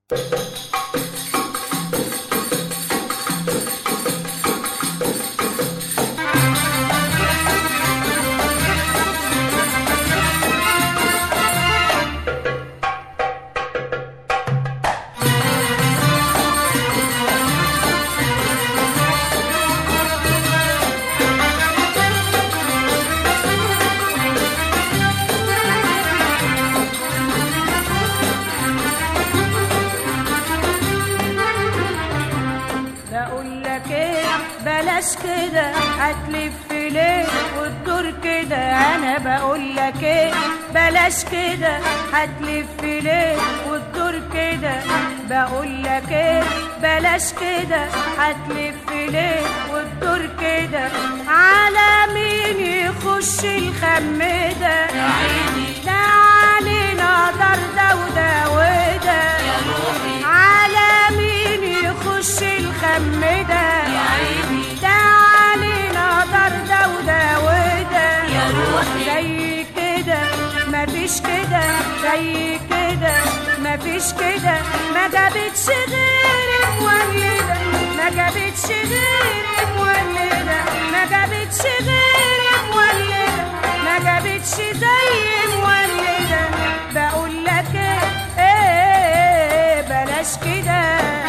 بلاش كده هتلف ليه وتدور كده، انا بقول لك ايه بلاش كده هتلف ليه وتدور كده، بقول لك ايه بلاش كده هتلف ليه وتدور كده، على مين يخش الخم ده يا عيني، ده علينا دار ده وده وده يا روحي، على مين يخش الخم ده يا عيني، ده علينا دار ده وده وده يا روحي، زي كده مفيش كده، زي كده مفيش كده، ما جابتش غير مولدة، ما جابتش غير مولدة، ما جابتش غير مولدة، ما جابتش زي مولدة، بقول لك ايه بلاش كده.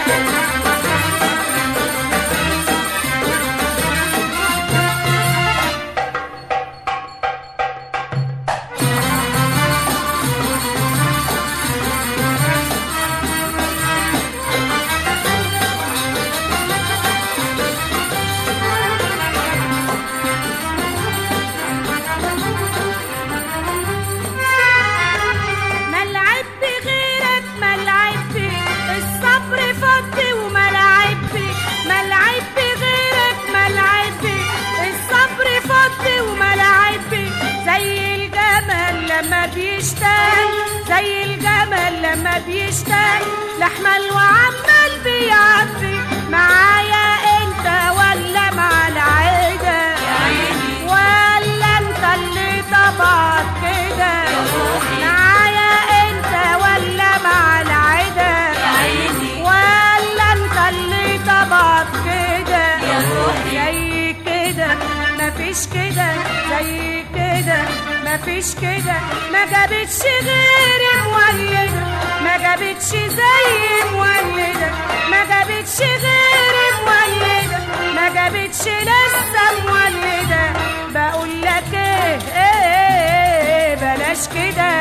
زي الجمل لما بيشتاق لحمل وعمال بيعفي، معايا انت ولا مع العيدة يا عيني، ولا انت اللي طبعك كده، يا روحي، معايا انت ولا مع العيدة يا عيني، ولا انت اللي طبعك كده، يا روحي، زي كده مفيش كده، زي كده مفيش كده، ما جابتش غير مولدة، ما جابتش زي مولدة، ما جابتش غير مولدة، ما جابتش لسه مولدة، بقول لك ايه بلاش كده.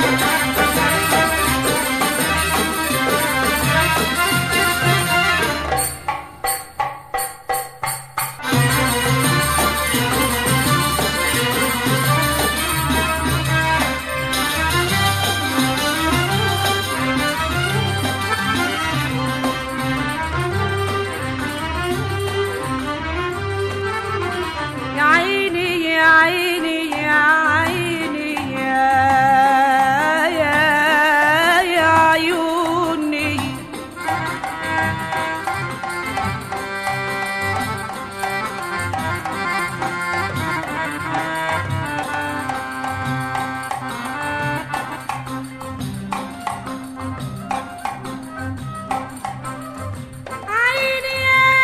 يا عيني يا عيني يا عيني يا عيوني، عيني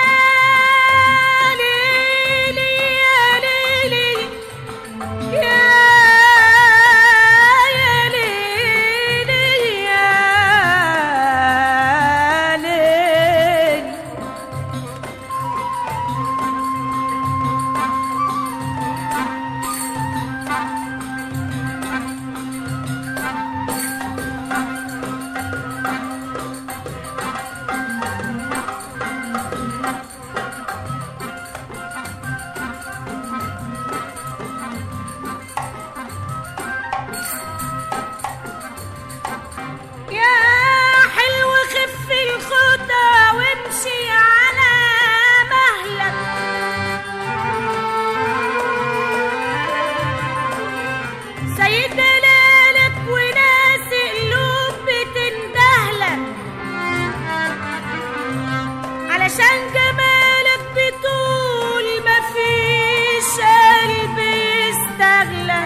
علشان جمالك بتقول مفيش قلب يستغلى،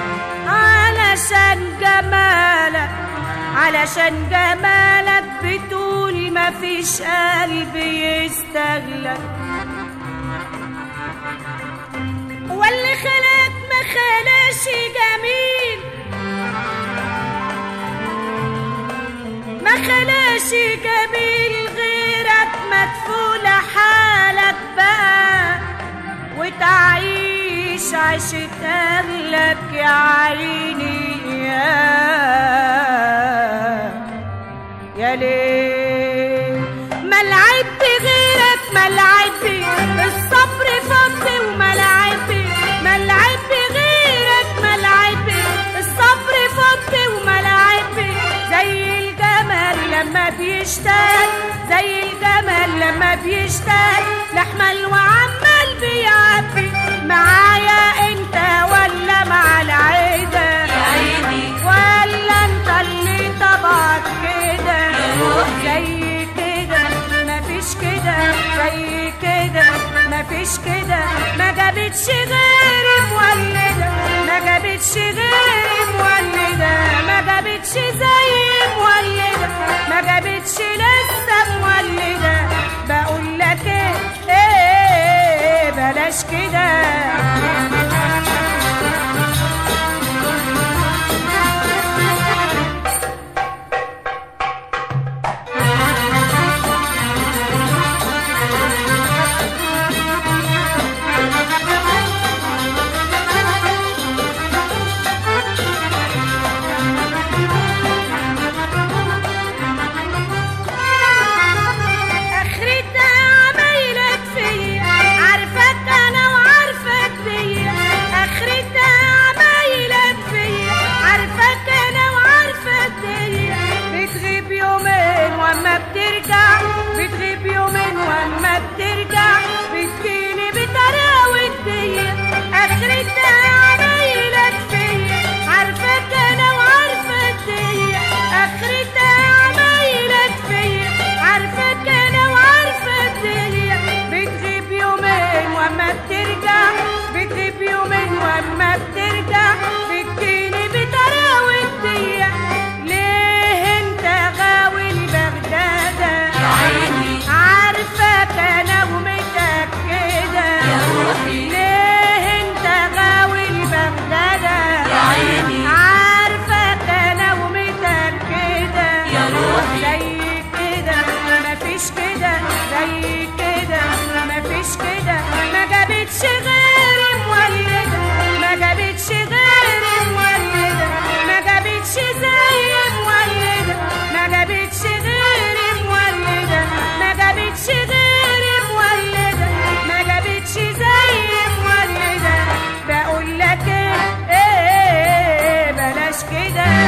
علشان جمالك بتقول مفيش قلب يستغلى، واللي خلق ما خلاش جميل، ما خلاش جميل غيرك مدفولة حالك بقى، وتعيش عيشة أهلك يا عيني يا ليه. ملعب بغيرك ملعب، الصبر فضي وملعب، ملعب بغيرك ملعب، الصبر فضي وملعب. زي الجمل لما بيشتاق، زي الجمل لما بيشتاق لحمل وعمال بيعبي. معايا انت ولا مع العيدة يا عيني، ولا انت اللي طبعك كده؟ زي كده مفيش كده، زي كده مفيش كده. ما جابتش غيري مولدة، ما جابتش غيري مولدة، ما جابتش زي مولدة، ما جابتش لسه مولدة. بقول لك ايه بلاش كده. بتغيب يومين واما بترجع بتجيني بتراوي الدية. اخرتها عمايلك فيا، عارفاك انا وعارفة الدية. اخرتها عمايلك فيا، عارفاك انا وعارفة الدية. بتغيب يومين واما بترجع، بتغيب يومين واما بترجع بتجيني بتراوي الدية. ليه انت غاوي البغدادة؟ عارفاك انا ومتأكدة يا روحي. ليه انت غاوي البغدادة؟ يا عيني. عارفاك انا ومتأكدة يا روحي. زي كده مفيش كده، زي كده مفيش كده. ما جابتش غيري مولدة، ما جابتش غيري مولدة، ما جابتش زي مولدة، ما جابتش غيري مولدة، ما جابتش غيري مولدة، ما جابتش زي مولدة. بقول لك ايه بلاش كده.